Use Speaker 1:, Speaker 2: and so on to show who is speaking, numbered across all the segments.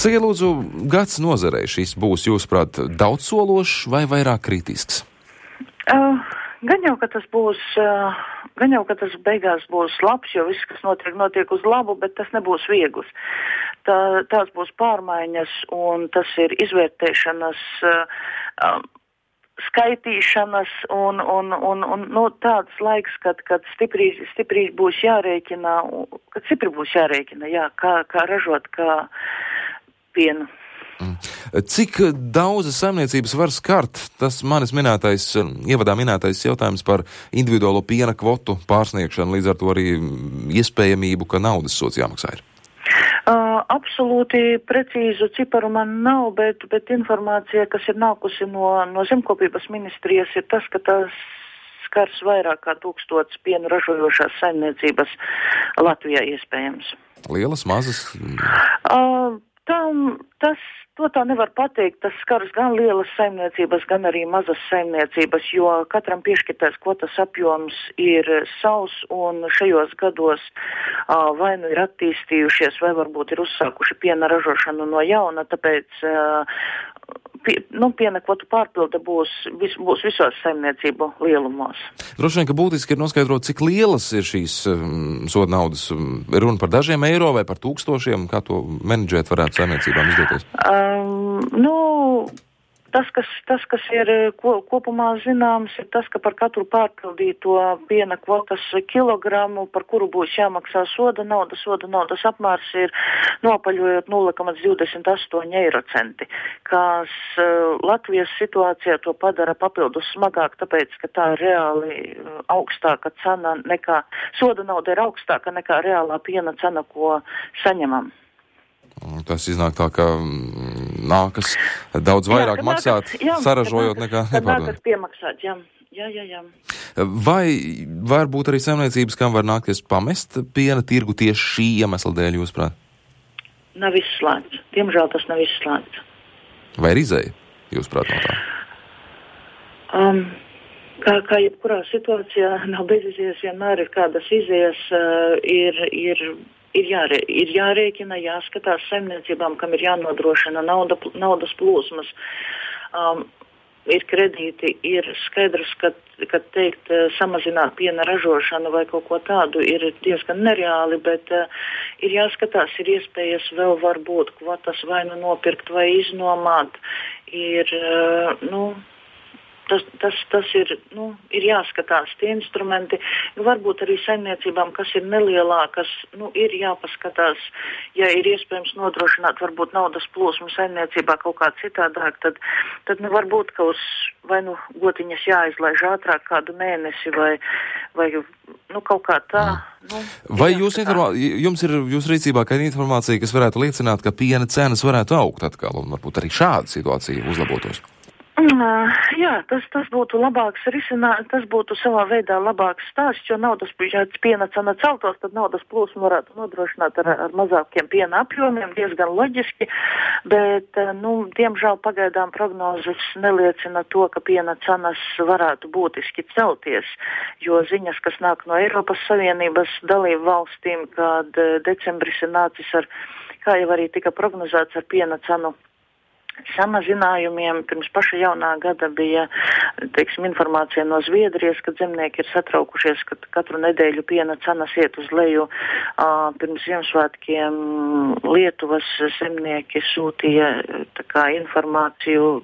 Speaker 1: Sakiet, lūdzu, gads nozarei šis būs, jūsuprāt, daudzsološs vai vairāk kritisks?
Speaker 2: Gan jau, ka tas beigās būs labs, jo viss, kas notiek uz labu, bet tas nebūs viegls. Tās būs pārmaiņas, un tas ir izvērtēšanas, skaitīšanas un tāds laiks, kad stipri būs jārēķina, kā ražot, kā pienu.
Speaker 1: Cik daudz saimniecības var skart tas manis ievadā minētais jautājums par individuālo piena kvotu pārsniegšanu, līdz ar to arī iespējamību, ka naudas sods jāmaksā ir?
Speaker 2: Absolūti precīzu ciparu man nav, bet informācija, kas ir nākusi no zemkopības ministrijas, ir tas, ka tas skars vairāk kā 1000 pienu ražojošās saimniecības Latvijā iespējams.
Speaker 1: Lielas, mazas?
Speaker 2: To tā nevar pateikt. Tas skars gan lielas saimniecības, gan arī mazas saimniecības, jo katram piešķirtais kvotas apjoms ir savs, un šajos gados vai nu ir attīstījušies, vai varbūt ir uzsākuši piena ražošanu no jauna, tāpēc piena kvotu pārpilde būs visos saimniecību lielumos.
Speaker 1: Droši vien, ka būtiski ir noskaidrot, cik lielas ir šīs soda naudas. Runa par dažiem eiro vai par tūkstošiem, kā to menedžēt varētu saimniecībām izdoties?
Speaker 2: Tas, kas ir kopumā zināms, ir tas, ka par katru pārpildīto piena kvotas kilogramu, par kuru būs jāmaksā soda naudas apmērs ir nopaļojot 0,28 eirocenti, kas Latvijas situācijā to padara papildus smagāk, tāpēc, ka tā reāli augstāka cena nekā, soda nauda ir augstāka nekā reālā piena cena, ko saņemam.
Speaker 1: Tas iznāk tā, ka nākas daudz vairāk maksāt, saražojot nekā nepārdod.
Speaker 2: Nākas piemaksāt, jā.
Speaker 1: Vai var būt arī saimniecības, kam var nākties pamest piena tirgu tieši šī iemesla dēļ, jūsuprāt?
Speaker 2: Nav izslēgts. Diemžēl tas nav izslēgts.
Speaker 1: Vai ir izēja, jūsuprāt, no
Speaker 2: tā? Kā jebkurā situācijā nav bezizējas, vienmēr ir kādas izējas, ir jārēķina, jāskatās saimniecībām, kam ir jānodrošina naudas plūsmas. Ir kredīti, ir skaidrs, ka teikt samazināt piena ražošanu vai kaut ko tādu ir diezgan nereāli, bet ir jāskatās, ir iespējas vēl varbūt kvotas vai nu nopirkt vai iznomāt. Tas ir jāskatās tie instrumenti. Varbūt arī saimniecībām, kas ir nelielākas, ir jāpaskatās, ja ir iespējams nodrošināt varbūt naudas plūsmu saimniecībā kaut kā citādāk, tad varbūt, ka uz vai gotiņas jāizlaiž ātrāk kādu mēnesi vai kaut kā tā.
Speaker 1: Vai jums ir jūsu rīcībā kāda informācija, kas varētu liecināt, ka piena cenas varētu augt atkal un varbūt arī šāda situācija uzlabotos?
Speaker 2: Jā, tas būtu labāks risinājums, tas būtu savā veidā labāks stāsts, jo ja piena cena celtos, tad naudas plūsmu varētu nodrošināt ar mazākiem piena apjomiem, diezgan loģiski, bet, diemžēl pagaidām prognozes neliecina to, ka piena cenas varētu būtiski celties, jo ziņas, kas nāk no Eiropas Savienības dalību valstīm, kad decembris ir nācis kā jau arī tika prognozēts ar piena cenu samazinājumiem. Pirms paša jaunā gada bija, informācija no Zviedrijas, ka zemnieki ir satraukušies, ka katru nedēļu piena cenas iet uz leju. Pirms Ziemassvētkiem Lietuvas zemnieki sūtīja informāciju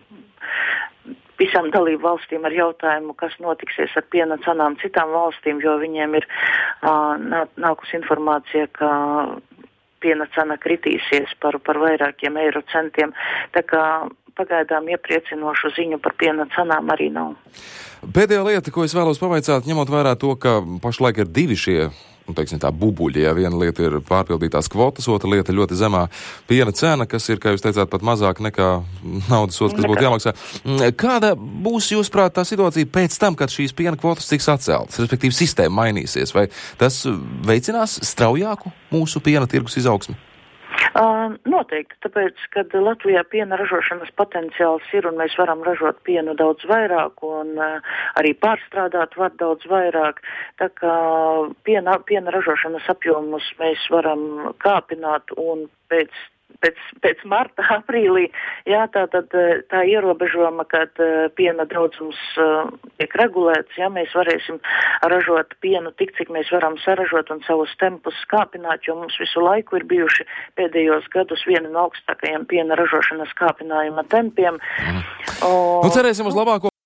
Speaker 2: visām dalību valstīm ar jautājumu, kas notiksies ar piena cenām citām valstīm, jo viņiem ir nākusi informācija, ka piena cena kritīsies par vairākiem eirocentiem. Tā kā pagaidām iepriecinošu ziņu par piena cenām arī nav.
Speaker 1: Pēdējā lieta, ko es vēlos pavaicāt, ņemot vērā to, ka pašlaik ir divi šie, bubuļi, ja viena lieta ir pārpildītās kvotas, otra lieta ļoti zemā piena cena, kas ir, kā jūs teicāt, pat mazāk nekā naudas sods, kas būtu jāmaksā. Kāda būs, jūsuprāt, tā situācija pēc tam, kad šīs piena kvotas tiks atceltas, respektīvi sistēma mainīsies, vai tas veicinās straujāku mūsu piena tirgus izaugsmi?
Speaker 2: Noteikti, tāpēc, kad Latvijā piena ražošanas potenciāls ir un mēs varam ražot pienu daudz vairāk un arī pārstrādāt var daudz vairāk, tā kā piena ražošanas apjomus mēs varam kāpināt un pēc pēc marta, aprīlī, jā, tātad tā ierobežojuma, kad piena daudzums tiek regulēts, jā, mēs varēsim ražot pienu tik, cik mēs varam saražot un savus tempus skāpināt, jo mums visu laiku ir bijuši pēdējos gadus viena no augstākajiem piena ražošanas skāpinājuma tempiem.
Speaker 1: Nu, cerēsim uz labāko.